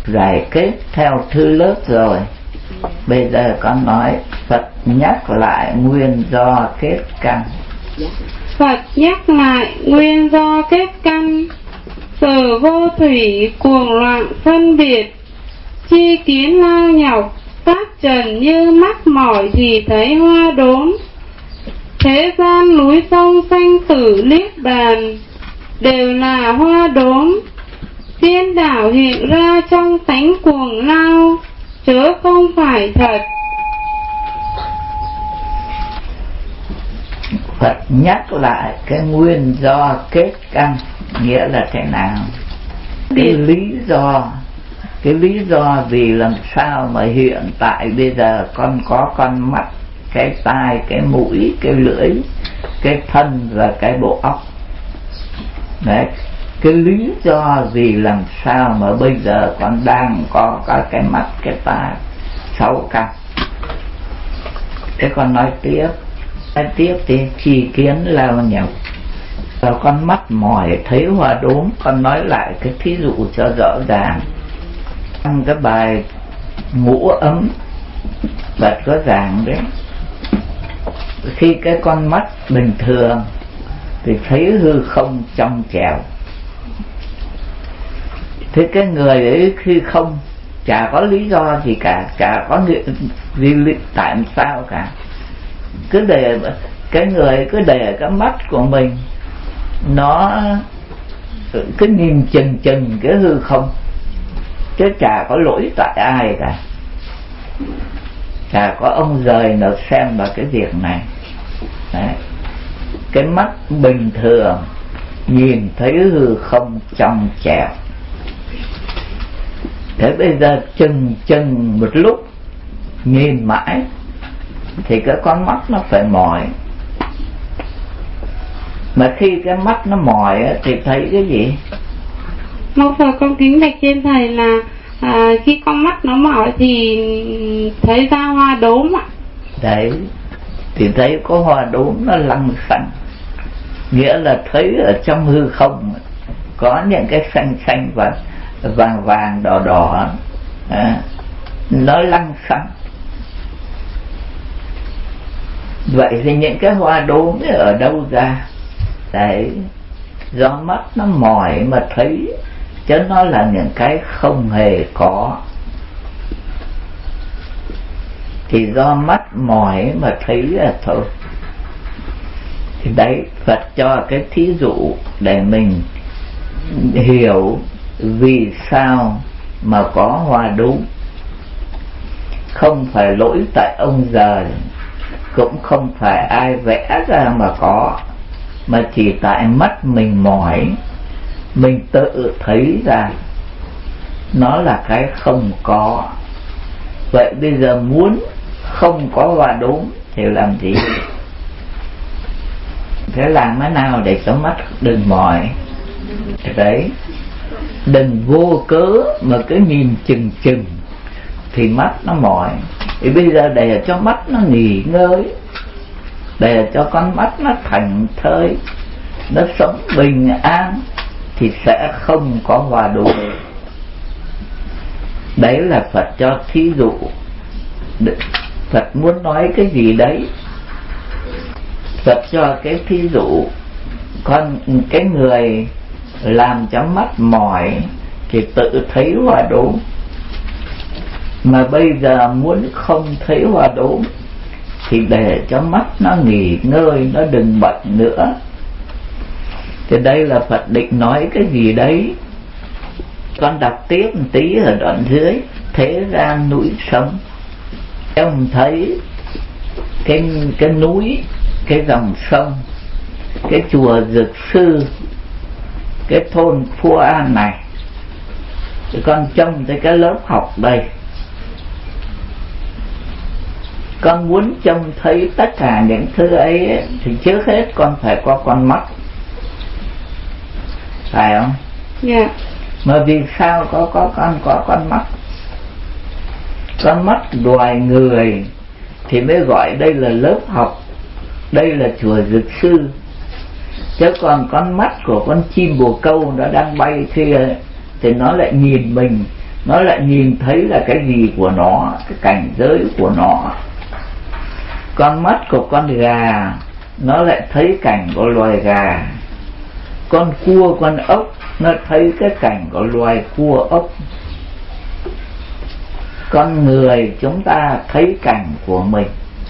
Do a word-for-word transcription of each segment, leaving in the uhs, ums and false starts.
giải kết theo thứ lớp rồi. Bây giờ con nói Phật nhắc lại nguyên do kết căn. Phật nhắc lại nguyên do kết căn. Sở vô thủy cuồng loạn phân biệt, chi kiến lao nhọc, phát trần như mắt mỏi thì thấy hoa đốm. Thế gian núi sông sanh tử niết bàn, đều là hoa đốm. Điên đảo hiện ra trong tánh cuồng lao, chớ không phải thật. Phật nhắc lại cái nguyên do kết căn nghĩa là thế nào? Cái lý do, cái lý do vì làm sao mà hiện tại bây giờ con có con mắt, cái tai, cái mũi, cái lưỡi, cái thân và cái bộ óc. Đấy, cái lý do vì làm sao mà bây giờ con đang có cả cái mắt, cái tai, sáu căn. Thế con nói tiếp, nói tiếp thì chi kiến lao nhọc. Và con mắt mỏi thấy hoa đốm, con nói lại cái thí dụ cho rõ ràng. Trong cái bài ngũ ấm Phật có giảng đấy, khi cái con mắt bình thường thì thấy hư không trong trẻo. Thế cái người ấy khi không, chả có lý do gì cả, chả có gì tại sao cả, cứ để cái người cứ để cái mắt của mình nó cứ nhìn chừng chừng cái hư không, chứ chả có lỗi tại ai cả, chả có ông giời nào xem vào cái việc này. Đấy, cái mắt bình thường nhìn thấy hư không trong trẻo. Thế bây giờ chừng chừng một lúc nhìn mãi thì cái con mắt nó phải mỏi. Mà khi cái mắt nó mỏi thì thấy cái gì? Một giờ con kính bạch trên thầy là à, khi con mắt nó mỏi thì thấy ra hoa đốm ạ. Đấy, thì thấy có hoa đốm nó lăng xăng, nghĩa là thấy ở trong hư không có những cái xanh xanh và vàng vàng đỏ đỏ, à, nó lăng xăng. Vậy thì những cái hoa đốm ở đâu ra? Đấy, do mắt nó mỏi mà thấy, chứ nó là những cái không hề có. Thì do mắt mỏi mà thấy là thôi. Thì đấy, Phật cho cái thí dụ để mình hiểu vì sao mà có hoa đốm. Không phải lỗi tại ông giời, cũng không phải ai vẽ ra mà có, mà chỉ tại mắt mình mỏi, mình tự thấy ra nó là cái không có. Vậy bây giờ muốn không có hoa đốm thì làm gì? Thế làm thế nào để cho mắt đừng mỏi? Đấy, đừng vô cớ mà cứ nhìn chừng chừng thì mắt nó mỏi. Thì bây giờ để cho mắt nó nghỉ ngơi, để cho con mắt nó thảnh thơi, nó sống bình an, thì sẽ không có hoa đốm. Đấy là Phật cho thí dụ. Phật muốn nói cái gì đấy, Phật cho cái thí dụ. Con cái người làm cho mắt mỏi thì tự thấy hoa đốm, mà bây giờ muốn không thấy hoa đốm thì để cho mắt nó nghỉ ngơi, nó đừng bệnh nữa. Thì đây là Phật định nói cái gì đấy. Con đọc tiếp một tí ở đoạn dưới. Thế gian núi sông, em thấy cái, cái núi, cái dòng sông, cái chùa Dược Sư, cái thôn Phú An này, thì con trông thấy cái lớp học đây. Con muốn trông thấy tất cả những thứ ấy thì trước hết con phải có con mắt, phải không? Dạ. Yeah. Mà vì sao có có con có con mắt? Con mắt loài người thì mới gọi đây là lớp học, đây là chùa Dược Sư. Chứ còn con mắt của con chim bồ câu nó đang bay kia thì nó lại nhìn mình, nó lại nhìn thấy là cái gì của nó, cái cảnh giới của nó. Con mắt của con gà nó lại thấy cảnh của loài gà. Con cua, con ốc nó thấy cái cảnh của loài cua ốc. Con người chúng ta thấy cảnh của mình.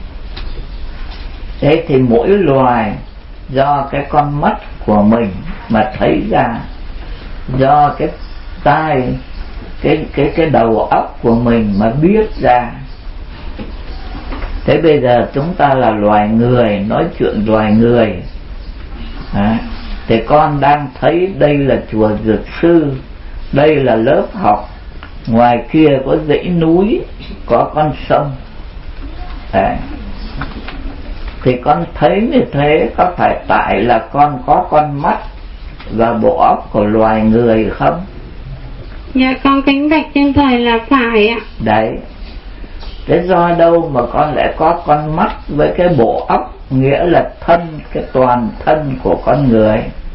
Thế thì mỗi loài do cái con mắt của mình mà thấy ra, do cái tai, cái cái cái đầu óc của mình mà biết ra. Thế bây giờ chúng ta là loài người, nói chuyện loài người. À, thì con đang thấy đây là chùa Dược Sư, đây là lớp học, ngoài kia có dãy núi, có con sông. À, thì con thấy như thế có phải tại là con có con mắt và bộ óc của loài người không? Dạ con kính bạch trên thầy là phải ạ. Đấy. Thế do đâu mà con lại có con mắt với cái bộ óc, nghĩa là thân, cái toàn thân của con người.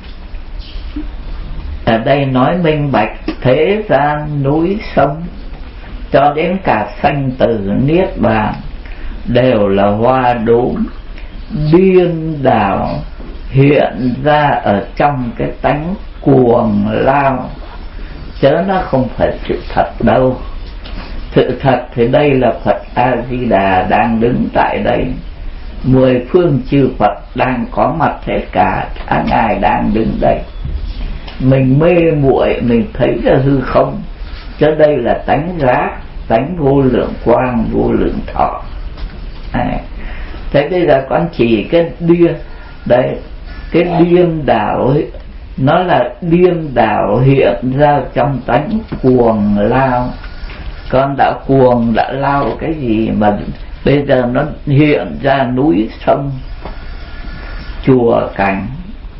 Ở đây nói minh bạch, thế gian núi sông cho đến cả sanh tử niết bàn đều là hoa đốm điên đảo hiện ra ở trong cái tánh cuồng lao, chứ nó không phải sự thật đâu. Sự thật thì đây là Phật A-di-đà đang đứng tại đây, mười phương chư Phật đang có mặt hết cả, cả Ngài đang đứng đây. Mình mê muội mình thấy ra hư không, chứ đây là tánh giác, tánh vô lượng quang, vô lượng thọ. À, thế bây giờ con chỉ cái điên đấy, cái điên đảo ấy, nó là điên đảo hiện ra trong tánh cuồng lao. Con đã cuồng, đã lao cái gì mà bây giờ nó hiện ra núi sông, chùa cảnh.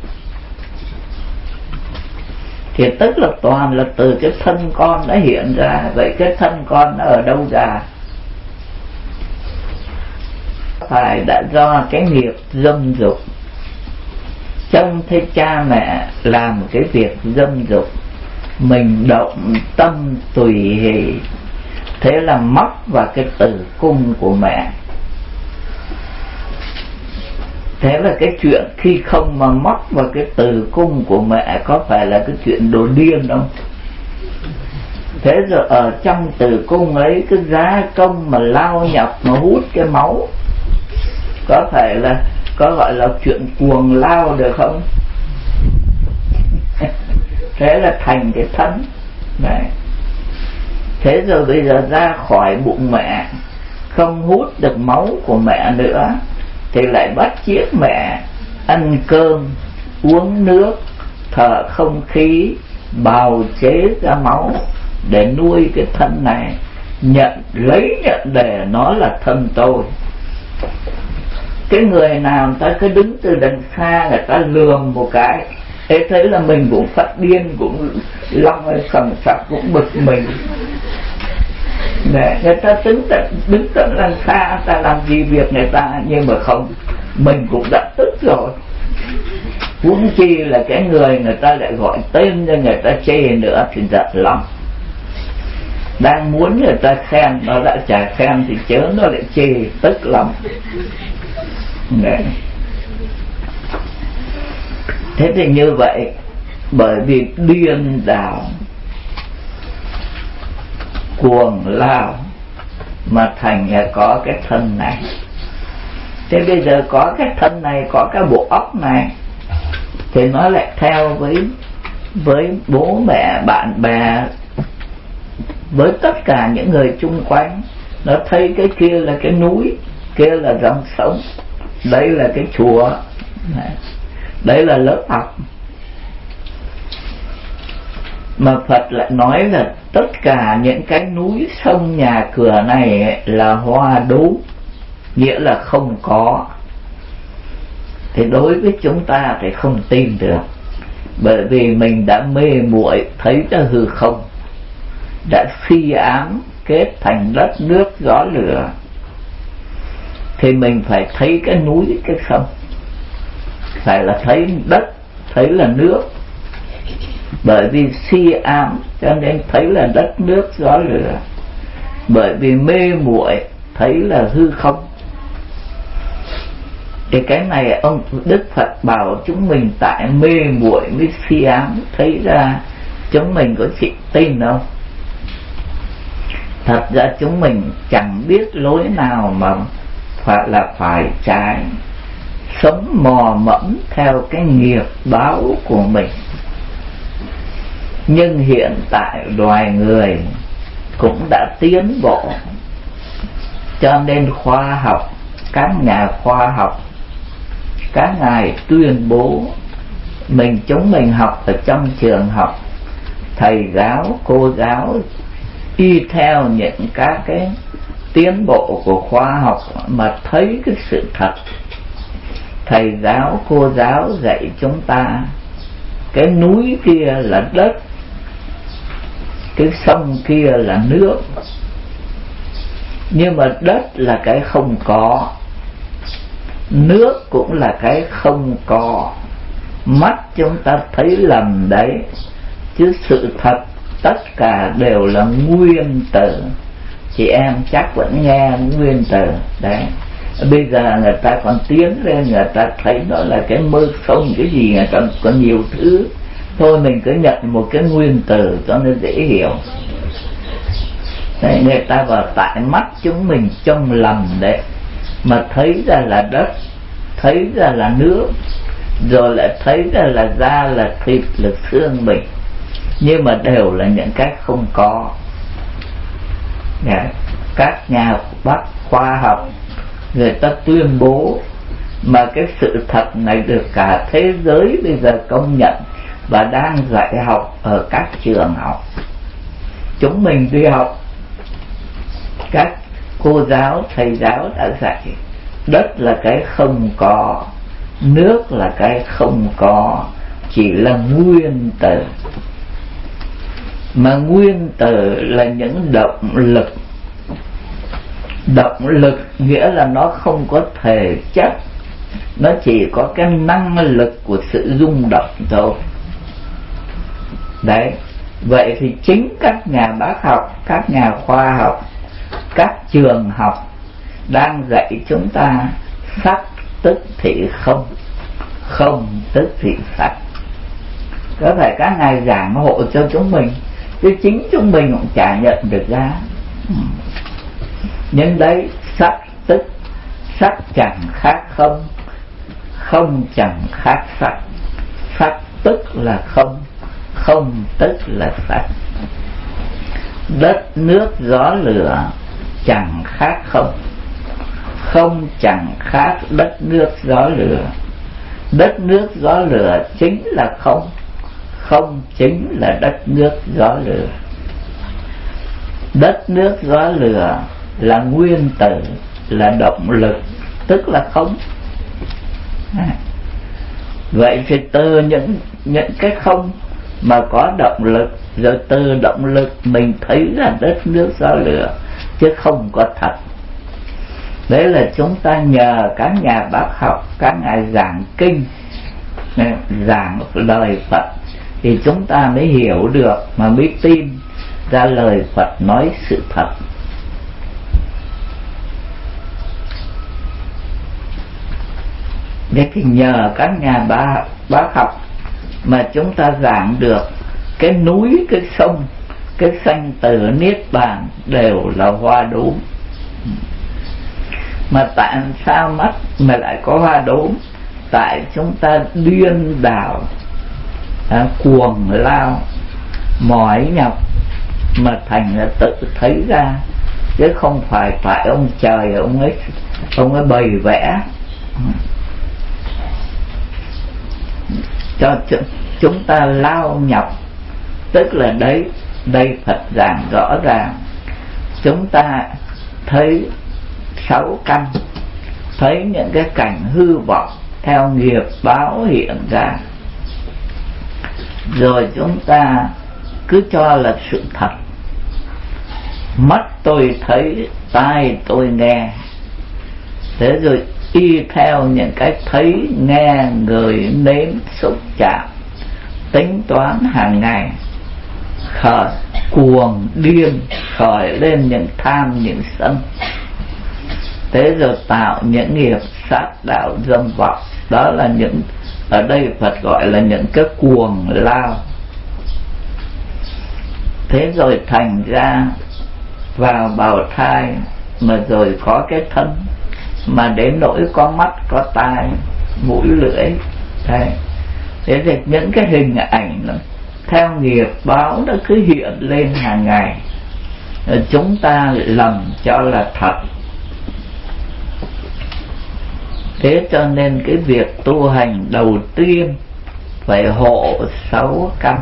Thì tức là toàn là từ cái thân con nó hiện ra. Vậy cái thân con nó ở đâu ra? Phải đã do cái nghiệp dâm dục. Trông thấy cha mẹ làm cái việc dâm dục, mình động tâm tùy hỷ, thế là mắc vào cái tử cung của mẹ. Thế là cái chuyện khi không mà mắc vào cái tử cung của mẹ có phải là cái chuyện đồ điên không? Thế rồi ở trong tử cung ấy cái giá công mà lao nhập mà hút cái máu, có phải là có gọi là chuyện cuồng lao được không? Thế là thành cái thân. Đấy. Thế rồi bây giờ ra khỏi bụng mẹ, không hút được máu của mẹ nữa, thì lại bắt chiếc mẹ ăn cơm, uống nước, thở không khí, bào chế ra máu để nuôi cái thân này, nhận lấy nhận để nó là thân tôi. Cái người nào người ta cứ đứng từ đằng xa, người ta lườm một cái, thế thấy là mình cũng phát điên, cũng long hay sầm sặc, cũng bực mình. Để người ta đứng tận đứng tận đằng xa, người ta làm gì việc người ta, nhưng mà không, mình cũng đã tức rồi. Huống chi là cái người người ta lại gọi tên cho người ta chê nữa thì giận lắm. Đang muốn người ta khen, nó đã chả khen thì chớ nó lại chê, tức lắm. Đấy. Thế thì như vậy, bởi vì điên đảo cuồng lao mà thành là có cái thân này. Thế bây giờ có cái thân này, có cái bộ óc này, thì nó lại theo với với bố mẹ, bạn bè, với tất cả những người chung quanh. Nó thấy cái kia là cái núi, kia là dòng sông, đây là cái chùa, đây là lớp học. Mà Phật lại nói là tất cả những cái núi sông nhà cửa này là hoa đốm, nghĩa là không có. Thì đối với chúng ta thì không tin được, bởi vì mình đã mê muội thấy ra hư không, đã suy ám kết thành đất nước gió lửa, thì mình phải thấy cái núi cái sông, phải là thấy đất, thấy là nước. Bởi vì si ám cho nên thấy là đất nước gió lửa. Bởi vì mê muội thấy là hư không. Thì cái này ông Đức Phật bảo chúng mình tại mê muội với si ám thấy ra, chúng mình có chịu tin đâu. Thật ra chúng mình chẳng biết lối nào mà phải là phải trái, sống mò mẫm theo cái nghiệp báo của mình. Nhưng hiện tại loài người cũng đã tiến bộ, cho nên khoa học, các nhà khoa học, các ngài tuyên bố mình chúng mình học ở trong trường học, thầy giáo, cô giáo y theo những các cái tiến bộ của khoa học mà thấy cái sự thật. Thầy giáo, cô giáo dạy chúng ta cái núi kia là đất, cái sông kia là nước. Nhưng mà đất là cái không có, nước cũng là cái không có. Mắt chúng ta thấy lầm đấy, chứ sự thật tất cả đều là nguyên tử. Chị em chắc vẫn nghe nguyên tử đấy. Bây giờ người ta còn tiến lên, người ta thấy đó là cái mơ không cái gì, người ta còn nhiều thứ. Thôi mình cứ nhận một cái nguyên tử cho nó dễ hiểu. Đấy, người ta vào tại mắt chúng mình trông lầm đấy, mà thấy ra là đất, thấy ra là nước, rồi lại thấy ra là da, là thịt, là xương mình. Nhưng mà đều là những cái không có. Đấy, các nhà bác khoa học người ta tuyên bố, mà cái sự thật này được cả thế giới bây giờ công nhận và đang dạy học ở các trường học. Chúng mình đi học, các cô giáo, thầy giáo đã dạy đất là cái không có, nước là cái không có, chỉ là nguyên tử. Mà nguyên tử là những động lực. Động lực nghĩa là nó không có thể chất, nó chỉ có cái năng lực của sự rung động thôi. Đấy, vậy thì chính các nhà bác học, các nhà khoa học, các trường học đang dạy chúng ta sắc tức thị không, không tức thị sắc. Có phải các ngài giảng hộ cho chúng mình, chứ chính chúng mình cũng chả nhận được ra. Nhưng đấy, sắc tức, sắc chẳng khác không, không chẳng khác sắc, sắc tức là không, không tức là sắc. Đất nước gió lửa chẳng khác không, không chẳng khác đất nước gió lửa. Đất nước gió lửa chính là không, không chính là đất nước gió lửa. Đất nước gió lửa là nguyên tử, là động lực, tức là không. À, vậy thì từ những những cái không mà có động lực, rồi từ động lực mình thấy là đất nước gió lửa, chứ không có thật. Đấy là chúng ta nhờ các nhà bác học, các ngài giảng kinh, giảng lời Phật, thì chúng ta mới hiểu được, mà mới tin ra lời Phật nói sự thật. Thế thì nhờ các nhà bác, bác học mà chúng ta giảng được cái núi, cái sông, cái sanh tử niết bàn đều là hoa đốm. Mà tại sao mắt mà lại có hoa đốm? Tại chúng ta điên đảo, à, cuồng lao, mỏi nhọc mà thành là tự thấy ra, chứ không phải phải ông trời ông ấy ông ấy bày vẽ cho chúng ta lao nhọc. Tức là đấy, đây Phật giảng rõ ràng, chúng ta thấy sáu căn, thấy những cái cảnh hư vọng theo nghiệp báo hiện ra, rồi chúng ta cứ cho là sự thật. Mắt tôi thấy, tai tôi nghe, thế rồi y theo những cái thấy, nghe, ngửi, nếm, xúc, chạm, tính toán hàng ngày, khởi cuồng điên, khởi lên những tham những sân, thế rồi tạo những nghiệp sát đạo dâm vọng. Đó là những, ở đây Phật gọi là những cái cuồng lao. Thế rồi thành ra vào bào thai mà rồi có cái thân, mà đến nỗi có mắt, có tai, mũi, lưỡi. Đấy. Thế thì những cái hình ảnh đó, theo nghiệp báo nó cứ hiện lên hàng ngày, chúng ta lầm cho là thật. Thế cho nên cái việc tu hành đầu tiên phải hộ sáu căn.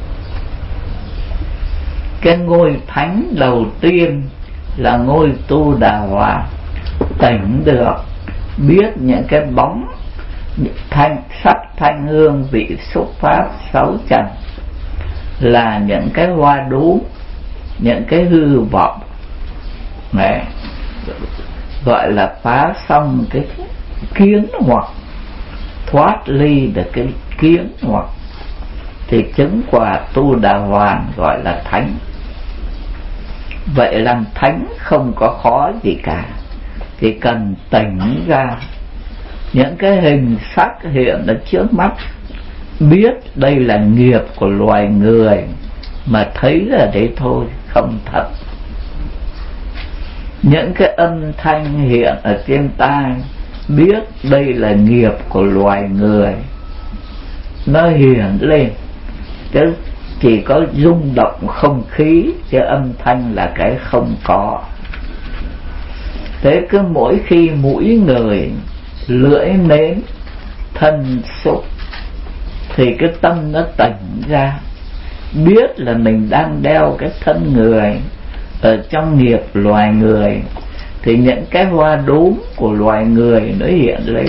Cái ngôi thánh đầu tiên là ngôi tu đà hòa, tỉnh được, biết những cái bóng thanh sắc thanh hương vị xúc pháp sáu trần là những cái hoa đốm, những cái hư vọng này, gọi là phá xong cái kiến hoặc, thoát ly được cái kiến hoặc, thì chứng quả tu đà hoàn gọi là thánh. Vậy làm thánh không có khó gì cả, thì cần tỉnh ra những cái hình sắc hiện ở trước mắt, biết đây là nghiệp của loài người, mà thấy là đấy thôi, không thật. Những cái âm thanh hiện ở trên tai, biết đây là nghiệp của loài người, nó hiện lên, chứ chỉ có rung động không khí, chứ âm thanh là cái không có. Thế cứ mỗi khi mũi người, lưỡi nếm, thân xúc, thì cái tâm nó tỉnh ra, biết là mình đang đeo cái thân người ở trong nghiệp loài người, thì những cái hoa đốm của loài người nó hiện lên.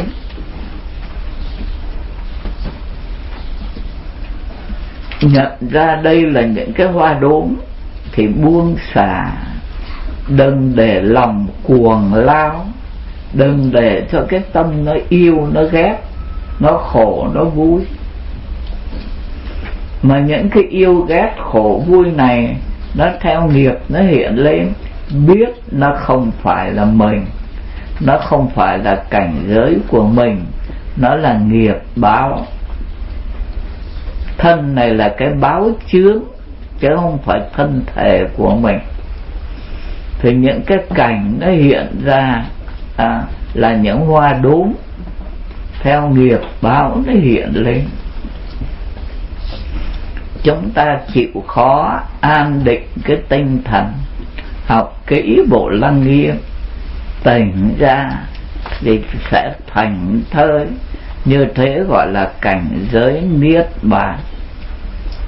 Nhận ra đây là những cái hoa đốm thì buông xả, đừng để lòng cuồng lao, đừng để cho cái tâm nó yêu, nó ghét, nó khổ, nó vui. Mà những cái yêu ghét khổ vui này nó theo nghiệp nó hiện lên, biết nó không phải là mình, nó không phải là cảnh giới của mình, nó là nghiệp báo. Thân này là cái báo chướng, chứ không phải thân thể của mình. Thì những cái cảnh nó hiện ra à, là những hoa đốm, theo nghiệp báo nó hiện lên. Chúng ta chịu khó an định cái tinh thần, học kỹ bộ Lăng Nghiêm, tỉnh ra thì sẽ thành thơi. Như thế gọi là cảnh giới niết bàn.